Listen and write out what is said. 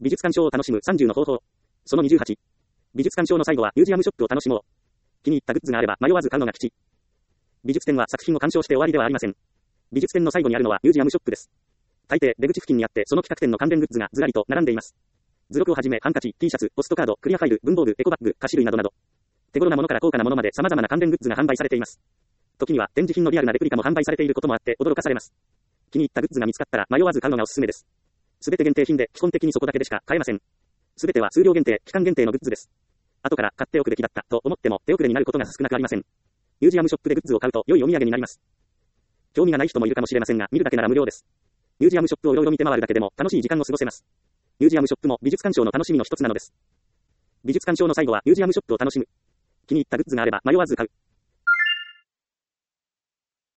美術鑑賞を楽しむ30の方法。その28。美術鑑賞の最後はミュージアムショップを楽しもう。気に入ったグッズがあれば迷わず買うのが吉。美術展は作品を鑑賞して終わりではありません。美術展の最後にあるのはミュージアムショップです。大抵出口付近にあってその企画展の関連グッズがずらりと並んでいます。図録をはじめハンカチ、T シャツ、ポストカード、クリアファイル、文房具、エコバッグ、菓子類などなど。手頃なものから高価なものまで様々な関連グッズが販売されています。時には展示品のリアルなレプリカも販売されていることもあって驚かされます。気に入ったグッズが見つかったら迷わず買うのがおすすめです。すべて限定品で基本的にそこだけでしか買えません。すべては数量限定、期間限定のグッズです。後から買っておくべきだったと思っても手遅れになることが少なくありません。ミュージアムショップでグッズを買うと良いお土産になります。興味がない人もいるかもしれませんが、見るだけなら無料です。ミュージアムショップをいろいろ見て回るだけでも楽しい時間を過ごせます。ミュージアムショップも美術鑑賞の楽しみの一つなのです。美術鑑賞の最後はミュージアムショップを楽しむ。気に入ったグッズがあれば迷わず買う。